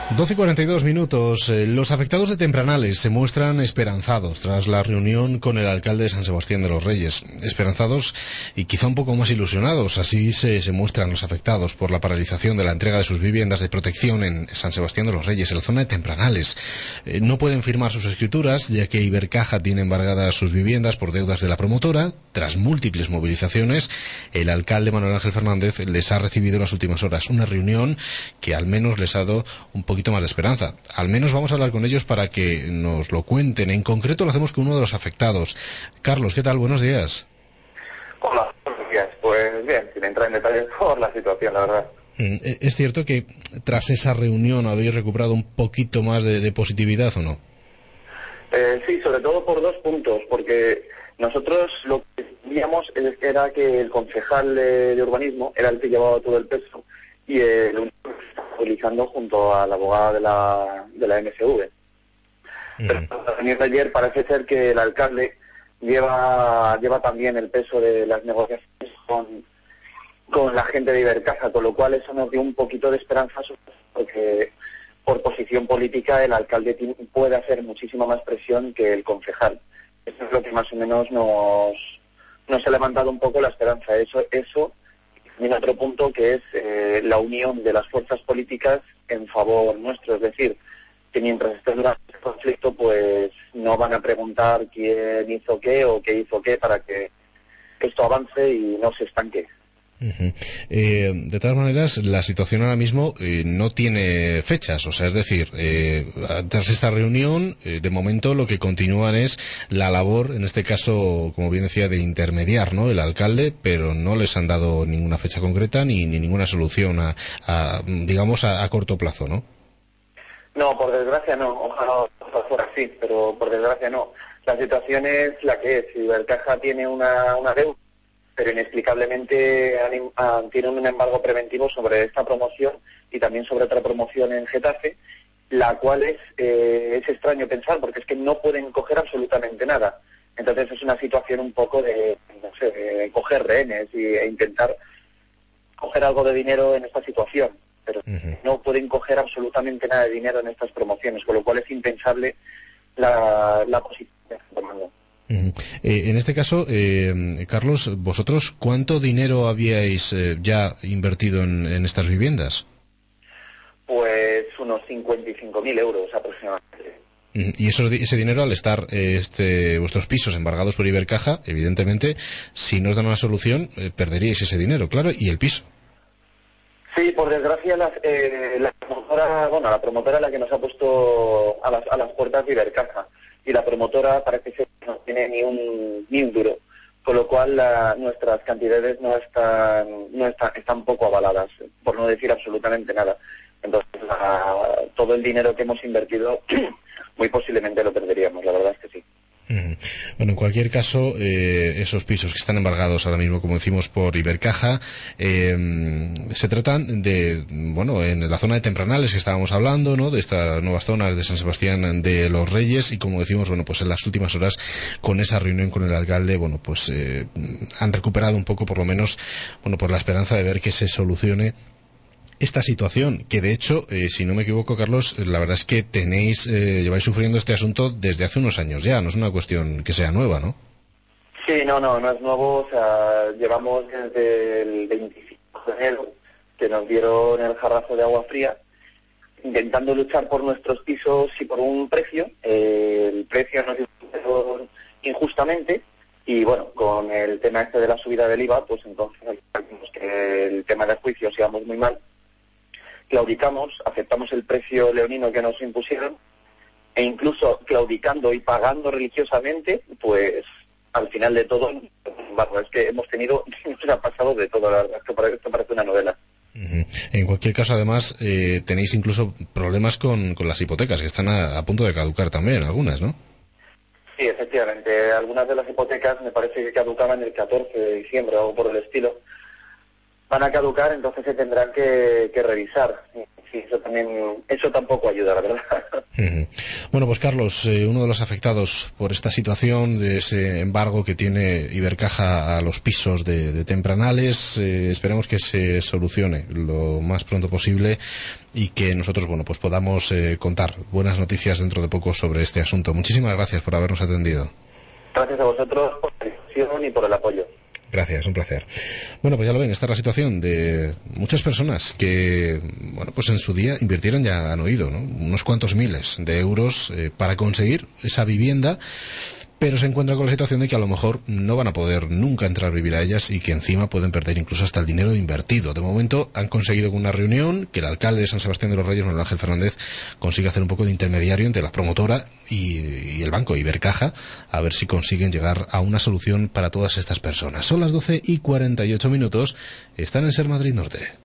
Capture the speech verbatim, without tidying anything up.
doce y cuarenta y dos minutos. Los afectados de Tempranales se muestran esperanzados tras la reunión con el alcalde de San Sebastián de los Reyes. Esperanzados y quizá un poco más ilusionados. Así se, se muestran los afectados por la paralización de la entrega de sus viviendas de protección en San Sebastián de los Reyes, en la zona de Tempranales. Eh, no pueden firmar sus escrituras, ya que Ibercaja tiene embargadas sus viviendas por deudas de la promotora. Tras múltiples movilizaciones, el alcalde Manuel Ángel Fernández les ha recibido en las últimas horas. Una reunión que al menos les ha dado un poquito más de esperanza. Al menos vamos a hablar con ellos para que nos lo cuenten. En concreto lo hacemos con uno de los afectados. Carlos, ¿qué tal? Buenos días. Hola, buenos días. Pues bien, sin entrar en detalles por la situación, la verdad. ¿Es cierto que tras esa reunión habéis recuperado un poquito más de, de positividad o no? Eh, sí, sobre todo por dos puntos, porque nosotros lo que veíamos era que el concejal de, de urbanismo era el que llevaba todo el peso y el único que estaba movilizando junto a la abogada de la, de la M S V. Mm. Pero en la reunión de ayer parece ser que el alcalde lleva lleva también el peso de las negociaciones con, con la gente de Ibercaja, con lo cual eso nos dio un poquito de esperanza, porque por posición política el alcalde tiene, puede hacer muchísima más presión que el concejal. Eso es lo que más o menos nos, nos ha levantado un poco la esperanza. Eso, eso y otro punto que es eh, la unión de las fuerzas políticas en favor nuestro, es decir, que mientras esté durante el conflicto pues no van a preguntar quién hizo qué o qué hizo qué para que esto avance y no se estanque. Uh-huh. Eh, de todas maneras, la situación ahora mismo eh, no tiene fechas, o sea, es decir, eh, tras esta reunión, eh, de momento lo que continúan es la labor, en este caso, como bien decía, de intermediar, ¿no?, el alcalde, pero no les han dado ninguna fecha concreta ni, ni ninguna solución a, a digamos, a, a corto plazo, ¿no? No, por desgracia no, ojalá fuera así, pero por desgracia no. La situación es la que es. Ibercaja tiene una, una deuda, pero inexplicablemente han, han, tienen un embargo preventivo sobre esta promoción y también sobre otra promoción en Getafe, la cual es, eh, es extraño pensar porque es que no pueden coger absolutamente nada. Entonces es una situación un poco de, no sé, de coger rehenes y, e intentar coger algo de dinero en esta situación, pero uh-huh. no pueden coger absolutamente nada de dinero en estas promociones, con lo cual es impensable la, la posición que están tomando. Uh-huh. Eh, en este caso, eh, Carlos, ¿vosotros cuánto dinero habíais eh, ya invertido en, en estas viviendas? Pues unos cincuenta y cinco mil euros aproximadamente. Uh-huh. Y eso, ese dinero, al estar eh, este, vuestros pisos embargados por Ibercaja, evidentemente, si no os dan una solución, eh, perderíais ese dinero, claro, y el piso. Sí, por desgracia, la, eh, la promotora, bueno, la promotora es la que nos ha puesto a las, a las puertas de Ibercaja. Y la promotora parece que no tiene ni un ni un duro, con lo cual la, nuestras cantidades no están no están están poco avaladas, por no decir absolutamente nada. Entonces la, todo el dinero que hemos invertido muy posiblemente lo perderíamos, la verdad es que sí. Uh-huh. Bueno, en cualquier caso, eh, esos pisos que están embargados ahora mismo, como decimos, por Ibercaja, eh, se tratan de, bueno, en la zona de Tempranales que estábamos hablando, ¿no?, de estas nuevas zonas de San Sebastián de los Reyes, y como decimos, bueno, pues en las últimas horas, con esa reunión con el alcalde, bueno, pues eh, han recuperado un poco, por lo menos, bueno, por la esperanza de ver que se solucione esta situación, que de hecho, eh, si no me equivoco, Carlos, la verdad es que tenéis, eh, lleváis sufriendo este asunto desde hace unos años ya, no es una cuestión que sea nueva, ¿no? Sí, no, no, no es nuevo, o sea, llevamos desde el veinticinco de enero, que nos dieron el jarrazo de agua fría, intentando luchar por nuestros pisos y por un precio. Eh, el precio nos dieron injustamente, y bueno, con el tema este de la subida del I V A, pues entonces vimos que el tema de juicios íbamos muy mal. Claudicamos, aceptamos el precio leonino que nos impusieron, e incluso claudicando y pagando religiosamente, pues al final de todo, bueno, es que hemos tenido, nos ha pasado de todo, la verdad, esto parece, esto parece una novela. Uh-huh. En cualquier caso, además, eh, tenéis incluso problemas con, con las hipotecas, que están a, a punto de caducar también, algunas, ¿no? Sí, efectivamente, algunas de las hipotecas me parece que caducaban el catorce de diciembre o algo por el estilo. Van a caducar, entonces se tendrán que, que revisar. sí, eso también, eso tampoco ayuda, la verdad. Uh-huh. Bueno, pues Carlos, eh, uno de los afectados por esta situación de ese embargo que tiene Ibercaja a los pisos de, de Tempranales, eh, esperemos que se solucione lo más pronto posible y que nosotros, bueno, pues podamos eh, contar buenas noticias dentro de poco sobre este asunto. Muchísimas gracias por habernos atendido. Gracias a vosotros por la discusión y por el apoyo. Gracias, un placer. Bueno, pues ya lo ven, esta es la situación de muchas personas que, bueno, pues en su día invirtieron, ya han oído, ¿no?, unos cuantos miles de euros eh, para conseguir esa vivienda, pero se encuentran con la situación de que a lo mejor no van a poder nunca entrar a vivir a ellas y que encima pueden perder incluso hasta el dinero invertido. De momento han conseguido con una reunión que el alcalde de San Sebastián de los Reyes, Manuel Ángel Fernández, consigue hacer un poco de intermediario entre la promotora y, y el banco Ibercaja, a ver si consiguen llegar a una solución para todas estas personas. Son las doce y cuarenta y ocho minutos, están en Ser Madrid Norte.